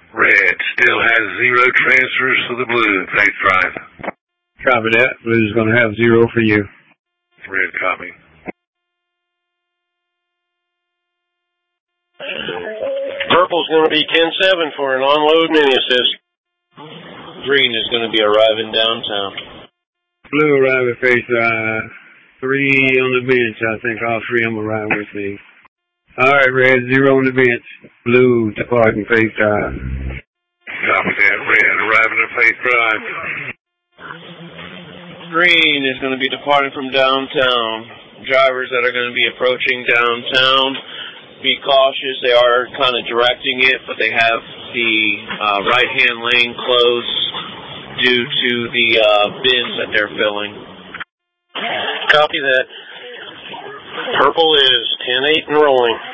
Red still has 0 transfers for the blue, Faith Drive. Copy that. Blue's going to have 0 for you. Red copy. Purple's going to be 10-7 for an on-load mini assist. Green is going to be arriving downtown. Blue arriving Faith Drive. 3 on the bench. I think all 3 of them arrive with me. All right, Red, 0 on the bench. Blue departing Faith Drive. Copy that. Red arriving at Faith Drive. Green is going to be departing from downtown. Drivers that are going to be approaching downtown, be cautious. They are kind of directing it, but they have the right-hand lane closed due to the bins that they're filling. Copy that. Purple is 10-8 and rolling.